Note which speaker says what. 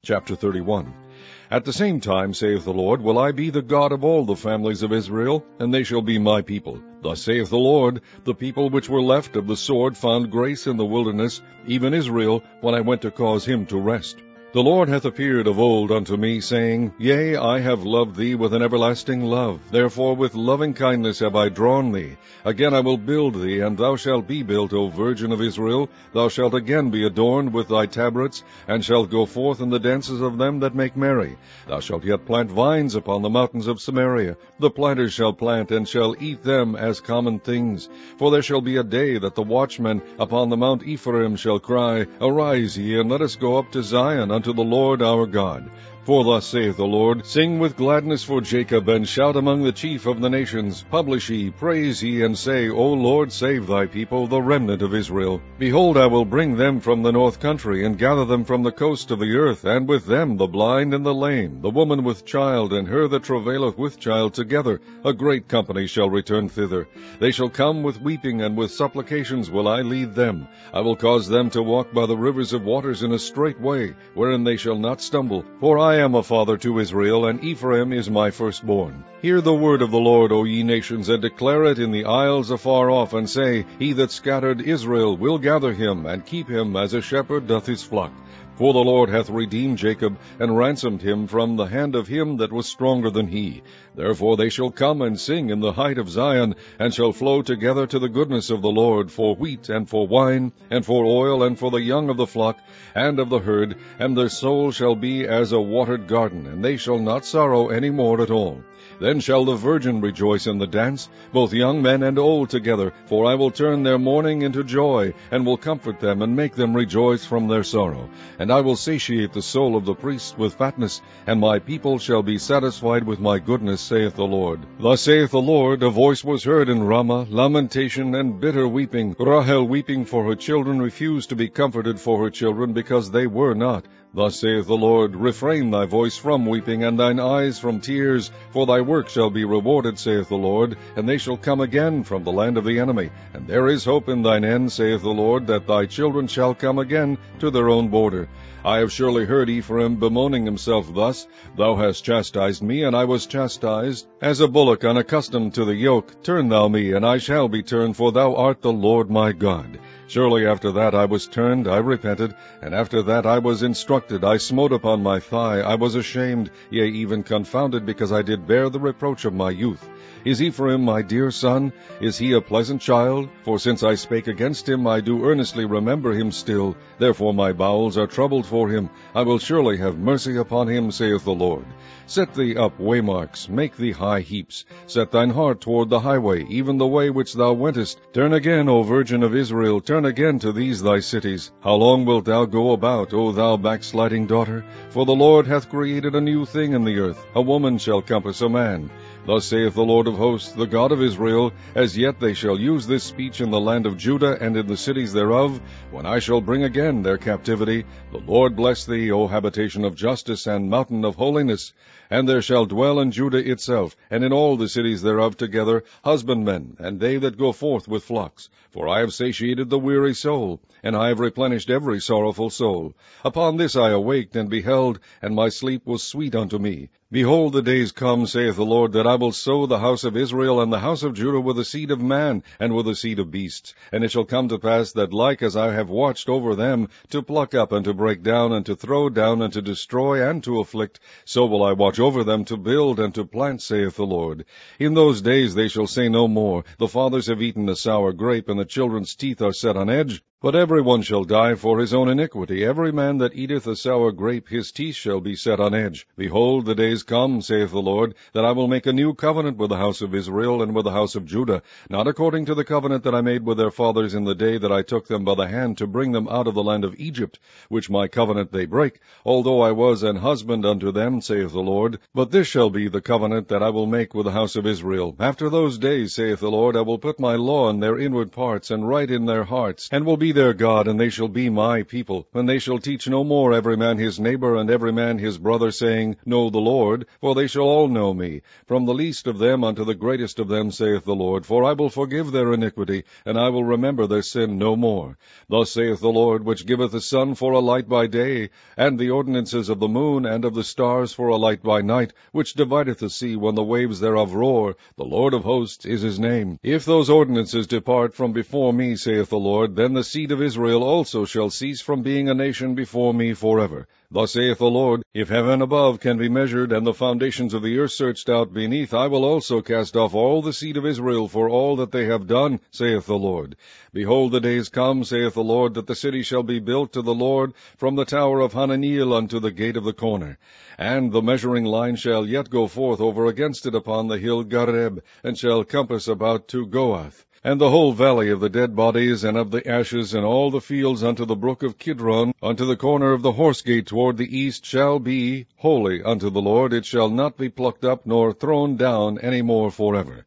Speaker 1: Chapter 31. At the same time, saith the Lord, will I be the God of all the families of Israel, and they shall be my people. Thus saith the Lord, the people which were left of the sword found grace in the wilderness, even Israel, when I went to cause him to rest. The Lord hath appeared of old unto me, saying, Yea, I have loved thee with an everlasting love. Therefore with loving kindness have I drawn thee. Again I will build thee, and thou shalt be built, O Virgin of Israel. Thou shalt again be adorned with thy tabrets, and shalt go forth in the dances of them that make merry. Thou shalt yet plant vines upon the mountains of Samaria. The planters shall plant, and shall eat them as common things. For there shall be a day that the watchmen upon the Mount Ephraim shall cry, Arise ye, and let us go up to Zion, unto the Lord our God. For thus saith the Lord, Sing with gladness for Jacob, and shout among the chief of the nations. Publish ye, praise ye, and say, O Lord, save thy people, the remnant of Israel. Behold, I will bring them from the north country, and gather them from the coast of the earth, and with them the blind and the lame, the woman with child, and her that travaileth with child together. A great company shall return thither. They shall come with weeping, and with supplications will I lead them. I will cause them to walk by the rivers of waters in a straight way, wherein they shall not stumble. For I am a father to Israel, and Ephraim is my firstborn. Hear the word of the Lord, O ye nations, and declare it in the isles afar off, and say, He that scattered Israel will gather him, and keep him as a shepherd doth his flock. For the Lord hath redeemed Jacob, and ransomed him from the hand of him that was stronger than he. Therefore they shall come and sing in the height of Zion, and shall flow together to the goodness of the Lord, for wheat, and for wine, and for oil, and for the young of the flock, and of the herd, and their soul shall be as a watered garden, and they shall not sorrow any more at all. Then shall the virgin rejoice in the dance, both young men and old together, for I will turn their mourning into joy, and will comfort them, and make them rejoice from their sorrow. And I will satiate the soul of the priests with fatness, and my people shall be satisfied with my goodness, saith the Lord. Thus saith the Lord, a voice was heard in Ramah, lamentation and bitter weeping. Rahel weeping for her children refused to be comforted for her children, because they were not. Thus saith the Lord, Refrain thy voice from weeping, and thine eyes from tears, for thy work shall be rewarded, saith the Lord, and they shall come again from the land of the enemy. And there is hope in thine end, saith the Lord, that thy children shall come again to their own border. I have surely heard Ephraim bemoaning himself thus, Thou hast chastised me, and I was chastised. As a bullock unaccustomed to the yoke, turn thou me, and I shall be turned, for thou art the Lord my God. Surely after that I was turned, I repented, and after that I was instructed, I smote upon my thigh, I was ashamed, yea, even confounded, because I did bear the reproach of my youth. Is Ephraim my dear son? Is he a pleasant child? For since I spake against him, I do earnestly remember him still. Therefore my bowels are troubled for him. I will surely have mercy upon him, saith the Lord. Set thee up waymarks, make thee high heaps. Set thine heart toward the highway, even the way which thou wentest. Turn again, O Virgin of Israel, turn again to these thy cities. How long wilt thou go about, O thou backsliding daughter? For the Lord hath created a new thing in the earth. A woman shall compass a man. Thus saith the Lord of hosts, the God of Israel, As yet they shall use this speech in the land of Judah and in the cities thereof, when I shall bring again their captivity. The Lord bless thee, O habitation of justice and mountain of holiness. And there shall dwell in Judah itself, and in all the cities thereof together, husbandmen, and they that go forth with flocks. For I have satiated the weary soul, and I have replenished every sorrowful soul. Upon this I awaked and beheld, and my sleep was sweet unto me. Behold, the days come, saith the Lord, that I will sow the house of Israel and the house of Judah with the seed of man, and with the seed of beasts. And it shall come to pass that like as I have watched over them, to pluck up and to break down, and to throw down, and to destroy, and to afflict, so will I watch over them to build and to plant, saith the Lord. In those days they shall say no more, The fathers have eaten a sour grape, and the children's teeth are set on edge. But every one shall die for his own iniquity. Every man that eateth a sour grape, his teeth shall be set on edge. Behold, the days come, saith the Lord, that I will make a new covenant with the house of Israel and with the house of Judah, not according to the covenant that I made with their fathers in the day that I took them by the hand to bring them out of the land of Egypt, which my covenant they break, although I was an husband unto them, saith the Lord. But this shall be the covenant that I will make with the house of Israel. After those days, saith the Lord, I will put my law in their inward parts, and write in their hearts, and will be their God, and they shall be my people, and they shall teach no more every man his neighbor and every man his brother, saying, Know the Lord, for they shall all know me, from the least of them unto the greatest of them, saith the Lord. For I will forgive their iniquity, and I will remember their sin no more. Thus saith the Lord, which giveth the sun for a light by day, and the ordinances of the moon and of the stars for a light by night, which divideth the sea when the waves thereof roar. The Lord of hosts is his name. If those ordinances depart from before me, saith the Lord, then the seed of Israel also shall cease from being a nation before me forever. Thus saith the Lord, if heaven above can be measured, and the foundations of the earth searched out beneath, I will also cast off all the seed of Israel for all that they have done, saith the Lord. Behold, the days come, saith the Lord, that the city shall be built to the Lord from the tower of Hananeel unto the gate of the corner. And the measuring line shall yet go forth over against it upon the hill Gareb, and shall compass about to Goath. And the whole valley of the dead bodies and of the ashes, and all the fields unto the brook of Kidron, unto the corner of the horse gate toward the east, shall be holy unto the Lord. It shall not be plucked up nor thrown down any more forever.